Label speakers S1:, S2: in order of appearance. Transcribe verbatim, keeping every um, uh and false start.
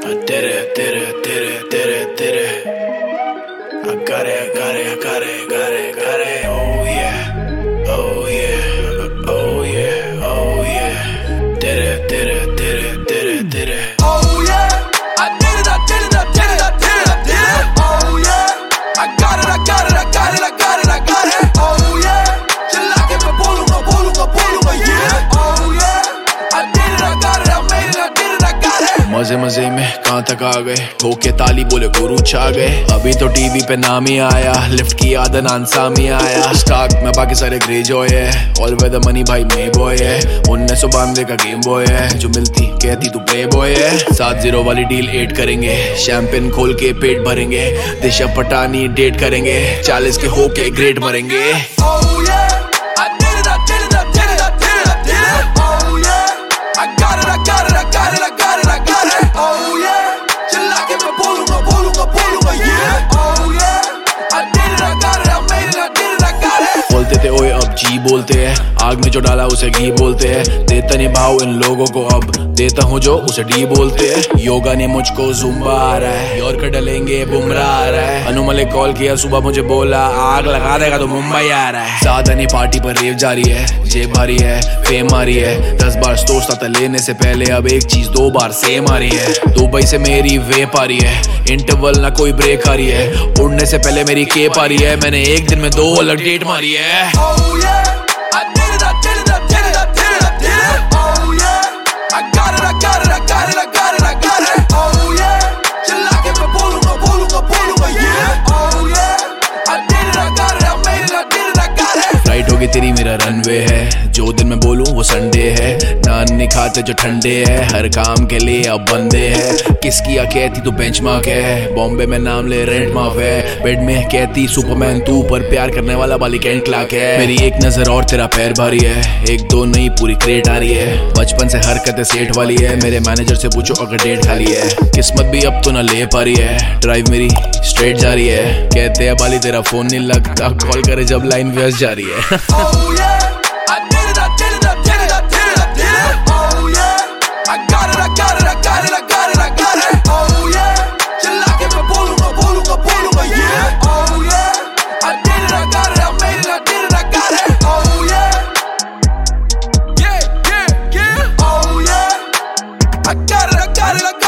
S1: did it, did it, did it, did it, did it. I got it, I got it, I got it, got it, got it. Oh yeah, oh yeah, oh yeah, oh yeah. Did it, did it, did it, did it, did it.
S2: Oh yeah, I did it, I did it, I did it, I did it, I did it. Oh yeah, I got it, I got it, I got it, I got it, I got it. Oh yeah, चला के मैं बोलूँगा, बोलूँगा, बोलूँगा yeah. Oh yeah, I did it, I got it, I made it, I did it, I got it.
S1: मजे मजे में कहाँ तक आ गए, ठोके ताली बोले गुरु छा गए। अभी तो टीवी पे नाम ही आया, लिफ्ट की आदन आंसामी आया। स्टार्ट में बाकी सारे ग्रे जॉय है, ऑल वे द मनी भाई मे बॉय है। उन्नीस सौ बानवे का गेम बॉय है, जो मिलती कहती तू प्ले बॉय है। सात जीरो वाली डील एट करेंगे, शैंपेन खोल के पेट भरेंगे। दिशा पटानी डेट करेंगे, चालीस के होके ग्रेट मरेंगे।
S2: Oh yeah, I did it, I did it, I did it, I did it, I did it. Oh yeah, I got it, I got it, I got it, I got it, I got it. Oh yeah, चला के मैं बोलूँगा, बोलूँगा, बोलूँगा yeah. Oh yeah, I did it, I got it, I made it, I did it, I got it.
S1: बोलते थे ओए अब जी बोलते हैं, आग में जो डाला उसे घी बोलते हैं। देता नहीं भाव इन लोगों को, अब देता हूँ जो उसे डी बोलते हैं। योगा ने मुझको जुम्बा आ रहा है, यॉर्कर डलेंगे बुमराह आ रहा है। अनु मलिक कॉल किया सुबह मुझे बोला, आग लगा देगा तो मुंबई आ रहा है। साधनी पार्टी पर रेव जारी है, जेब भारी है, फेम आ रही है। दस बार सोचता था लेने से पहले, अब एक चीज दो बार सेम आ रही है। दुबई से मेरी वेप आ रही है, इंटरवल ना कोई ब्रेक आ रही है। उड़ने से पहले मेरी केप आ रही है, मैंने एक दिन में दो अलग डेट मारी है।
S2: Oh yeah, I did it, I did it, I did it, I did it, I did it. Oh yeah, I got it, I got it, I got it, I got it, I got it. Oh yeah, चला के मैं बोलूँगा, बोलूँगा, बोलूँगा yeah. Oh yeah, I did it, I got it, I made it, I did it, I got it.
S1: Flight होगी तेरी मेरा runway है, जो दिन मैं बोलूं वो संडे है। नान नहीं खाते जो ठंडे है, हर काम के लिए अब बंदे है। किसकी या कहती तो बेंचमार्क है, बॉम्बे में नाम ले रेंट माफ है। बेड में कहती सुपरमैन तू, पर प्यार करने वाला बाली कैंट क्लाक है। मेरी एक नजर और तेरा पैर भारी है, एक दो नहीं पूरी क्रेट आ रही है। बचपन से हरकतें सेठ वाली है, मेरे मैनेजर से पूछो अगर डेट खाली है। किस्मत भी अब तो ना ले पा रही है, ड्राइव मेरी स्ट्रेट जा रही है। कहते हैं बाली तेरा फोन नहीं लगता, कॉल करे जब लाइन व्यस्त जा रही है।
S2: Oh yeah, I did it, I did it, I did it, I did it, I did it. Oh yeah, I got it, I got it, I got it, I got it, I got it. Oh yeah, चला के मैं बोलूँगा, बोलूँगा, बोलूँगा yeah. Oh yeah, I did it, I got it, I made it, I did it, I got it. Oh yeah, yeah, yeah, yeah. Oh yeah, I got it, I got it, I got it.